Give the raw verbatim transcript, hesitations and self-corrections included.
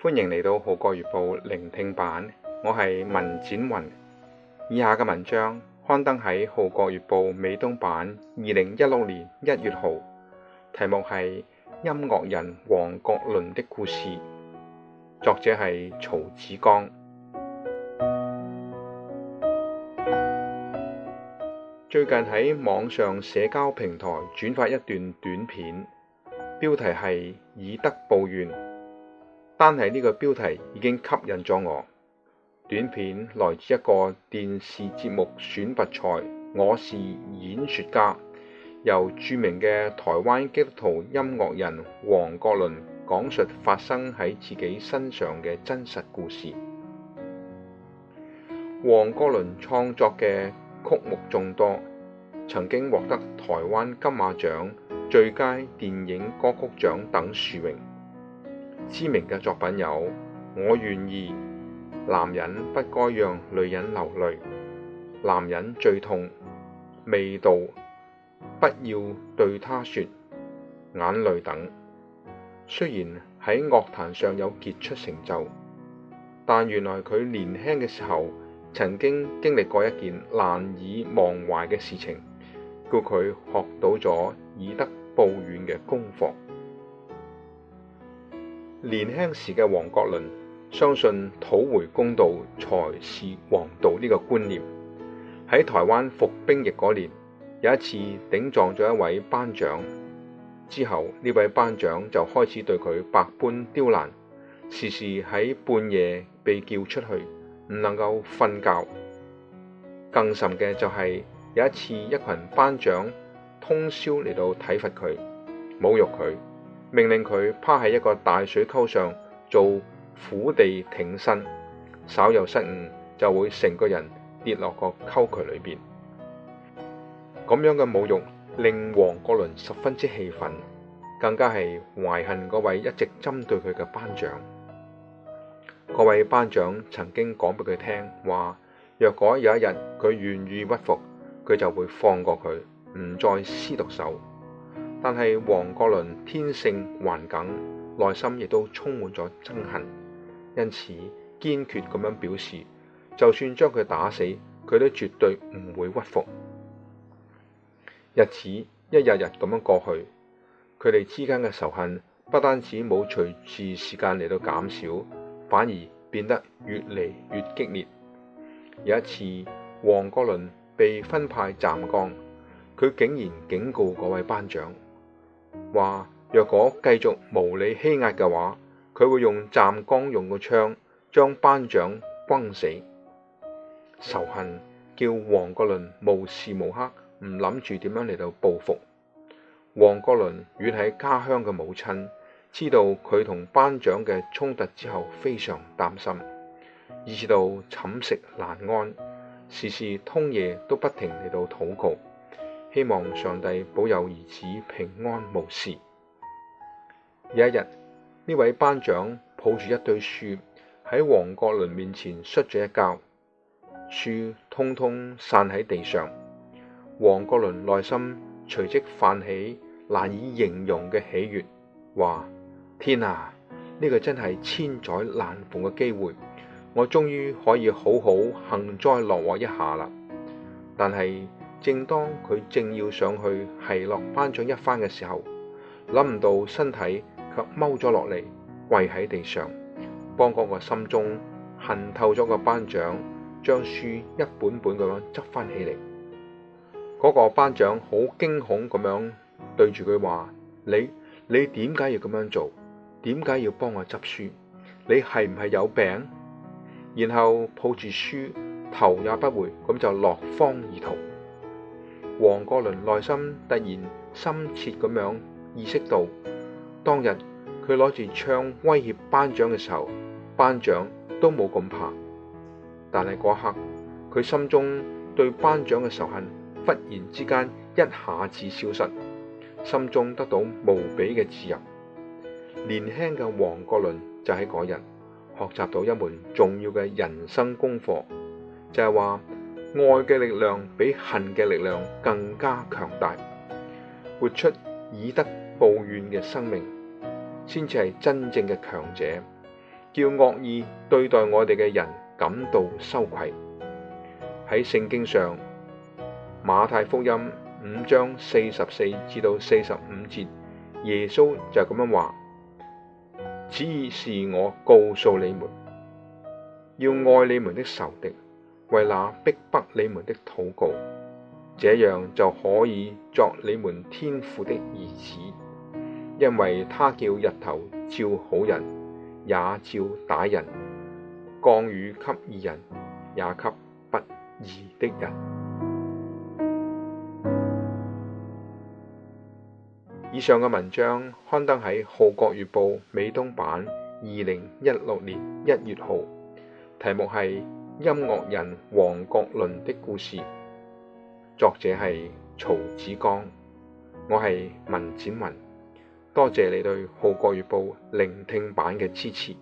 歡迎嚟到《號角月報》聆聽版，我係文展雲。以下嘅文章刊登喺《號角月報》美東版二零一六年一月號，題目係《音樂人黃國倫的故事》，作者係曹子剛。最近喺網上社交平台轉發一段短片，標題係以德報怨。單係呢個標題已經吸引咗我。短片來自一個電視節目選拔賽，我是演說家，由著名嘅台灣基督徒音樂人黃國倫講述發生喺自己身上嘅真實故事。黃國倫創作嘅曲目眾多，曾經獲得台灣金馬獎最佳電影歌曲獎等殊榮。知名嘅作品有《我願意》、男人不該讓女人流淚、男人最痛、味道、不要對他說、眼淚等。雖然喺樂壇上有傑出成就，但原來佢年輕嘅時候曾經經歷過一件難以忘懷嘅事情，叫佢學到咗以德報怨嘅功課。年輕時嘅黃國倫相信討回公道才是王道呢個觀念。喺台灣服兵役嗰年，有一次頂撞咗一位班長，之後呢位班長就開始對佢百般刁難，時時喺半夜被叫出去，唔能夠瞓覺。更甚嘅就係有一次一群班長通宵嚟到體罰佢，侮辱佢，命令佢趴喺一個大水溝上做俯地挺身，稍有失誤就會成個人跌落個溝渠裏邊。咁樣嘅侮辱令黃國倫十分之氣憤，更加係懷恨嗰位一直針對佢嘅班長。嗰位班長曾經講俾佢聽話，若果有一日佢願意屈服，佢就會放過佢，唔再施毒手。但係黃國倫天性頑梗，內心亦都充滿咗憎恨，因此堅決咁樣表示，就算將佢打死，佢都絕對唔會屈服。日子一日日咁樣過去，佢哋之間嘅仇恨不單止冇隨住時間嚟到減少，反而變得越嚟越激烈。有一次，黃國倫被分派站崗，佢竟然警告嗰位班長，話若果繼續無理欺壓嘅話，佢會用站崗用嘅槍將班長轟死。仇恨叫黃國倫無時無刻唔諗住點樣嚟到報復。黃國倫遠喺家鄉嘅母親知道佢同班長嘅衝突之後，非常擔心，以至到寢食難安，時時通夜都不停嚟到禱告，希望上帝保佑兒子平安無事。有一日，呢位班長抱住一堆書喺黃國倫面前摔咗一跤，書通通散喺地上。黃國倫內心隨即泛起難以形容嘅喜悅，話：天啊，呢個真係千載難逢嘅機會，我終於可以好好幸災樂禍一下啦！但係正當佢正要上去奚落班長一番嘅時候，諗唔到身體卻踎咗落嚟，跪喺地上，幫嗰個心中恨透咗個班長將書一本本咁樣執翻起嚟。嗰個班長好驚恐咁樣對住佢話：你你點解要咁樣做？點解要幫我執書？你係唔係有病？然後抱住書，頭也不回咁就落荒而逃。黃國倫內心突然深切咁樣意識到，當日佢攞住槍威脅班長嘅時候，班長都冇咁怕。但係嗰刻，佢心中對班長嘅仇恨忽然之間一下子消失，心中得到無比嘅自由。年輕嘅黃國倫就喺嗰日學習到一門重要嘅人生功課，就係話愛嘅力量比恨嘅力量更加強大。活出以德報怨嘅生命，先至係真正嘅強者。 叫惡意對待我哋嘅人感到羞愧。喺聖經上，馬太福音五章四十四至到四十五節，耶穌就咁樣話：只是我告訴你們，要愛你們的仇敵，為那逼迫你們的禱告，這樣就可以作你們天父的兒子，因為他叫日頭照好人，也照歹人，降雨給義人，也給不義的人。以上嘅文章刊登喺《號角月報》美東版二零一六年一月號，題目係《音樂人黃國倫的故事》，作者係曹子剛。我係文展文，多謝你對《號角月報》聆聽版嘅支持。